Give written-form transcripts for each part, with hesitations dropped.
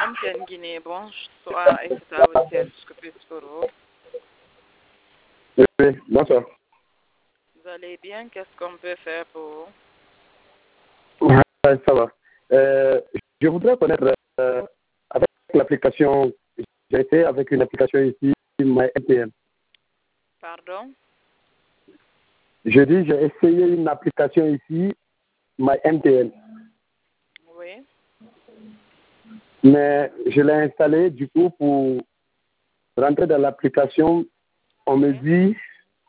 MTN Guinée, bonsoir et c'est à votre service que puis-je pour vous? Oui, bonsoir. Vous allez bien? Qu'est-ce qu'on peut faire pour vous? Ouais, ça va. Je voudrais connaître avec l'application, j'ai été avec une application ici, MyMTN. Pardon? Je dis, j'ai essayé une application ici, MyMTN. Oui. Mais je l'ai installée, du coup, pour rentrer dans l'application, on me dit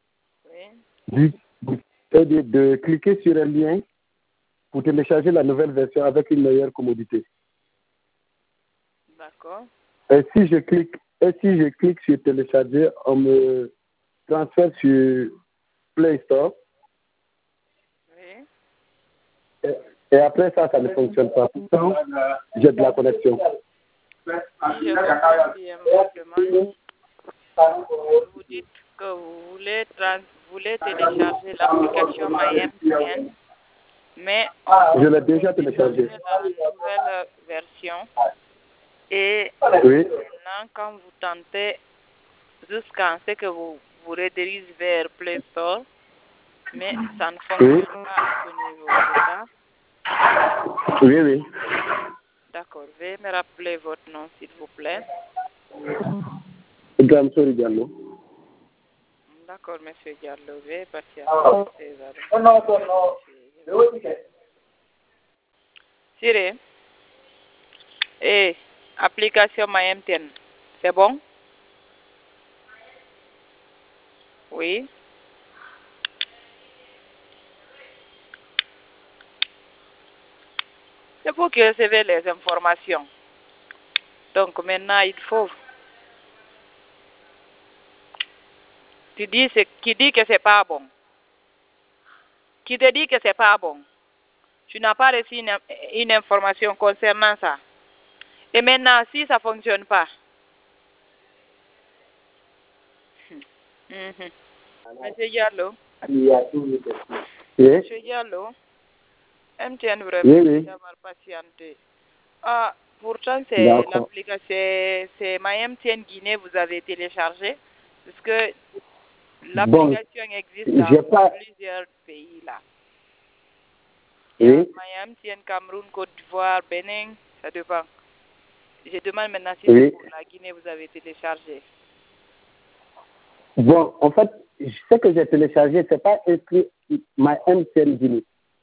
de cliquer sur un lien pour télécharger la nouvelle version avec une meilleure commodité. D'accord. Et si je clique sur télécharger, on me transfère sur Play Store. Oui. Et après ça ne fonctionne pas. Pourtant, j'ai de la connexion. Si je comprends bien votre demande, vous dites que vous voulez télécharger l'application MyMTN, mais Je l'ai déjà téléchargé. la nouvelle version. Et Oui. maintenant, quand vous tentez jusqu'à ce que vous vous redirigez vers Play Store, mais ça ne fonctionne pas à ce niveau, c'est ça? Oui, oui. D'accord. Veuillez me rappeler votre nom, s'il vous plaît. Gamsori Diallo. D'accord, monsieur Diallo. Veuillez patienter. Siré. Application MyMTN. C'est bon? Oui. C'est pour que recevez les informations. Donc maintenant, il faut... Qui dit que c'est pas bon? Qui te dit que c'est pas bon? Tu n'as pas reçu une information concernant ça. Et maintenant, si ça ne fonctionne pas, Monsieur Diallo, Monsieur Diallo, MTN vraiment d'avoir patienté. Ah, pourtant, c'est l'application, c'est MyMTN Guinée, vous avez téléchargé, parce que l'application existe dans plusieurs pays là. Oui. MyMTN Cameroun, Côte d'Ivoire, Bénin, ça dépend. Je demande maintenant si pour la Guinée vous avez téléchargé. Bon, en fait, ce que j'ai téléchargé, c'est pas écrit MyMTN Guinée.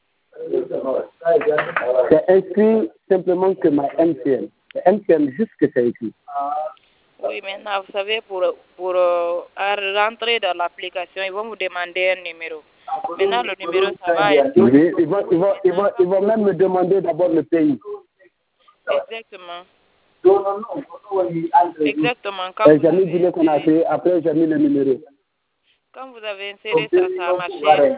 C'est inscrit simplement que MyMTN. C'est MTN juste que c'est écrit. Oui, maintenant, vous savez, pour rentrer dans l'application, ils vont vous demander un numéro. Maintenant, le numéro, ça va être... Oui, ils vont même me demander d'abord le pays. Exactement. Exactement. J'ai mis Guinée Conakry, après j'ai mis le numéro. Quand vous avez inséré ça, ça a marché.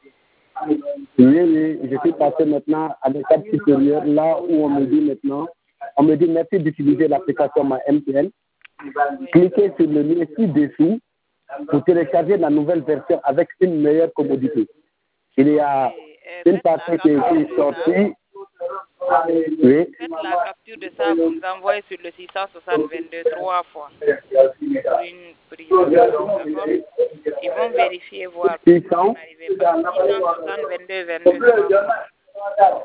Oui, je suis passé maintenant à l'étape supérieure, là où on me dit maintenant, on me dit merci d'utiliser l'application MyMTN. Cliquez sur le lien ci-dessous pour télécharger la nouvelle version avec une meilleure commodité. Il y a une partie qui est sortie. Oui. Faites la capture de ça, vous nous envoyez sur le 660-22 3 fois. Pour une prise. Ils vont vérifier, voir. 600. 660-22 3 fois.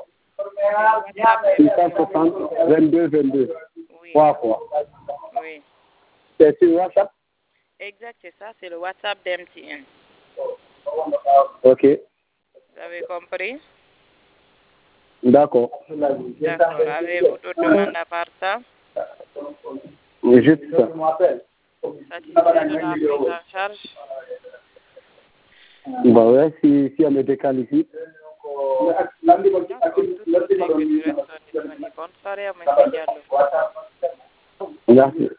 660 22 Oui. 3 fois. Oui. C'est sur WhatsApp? Exact, c'est ça, c'est le WhatsApp d'MTN. Ok. Vous avez compris? D'accord. D'accord. Avez-vous d'autres demandes à part ça? Juste ça. Satisfait de la prise en charge? Bah ouais, si on me décale ici. D'accord, toutes nos sécurités sont disponibles. Bonne soirée à M. Diallo. Merci.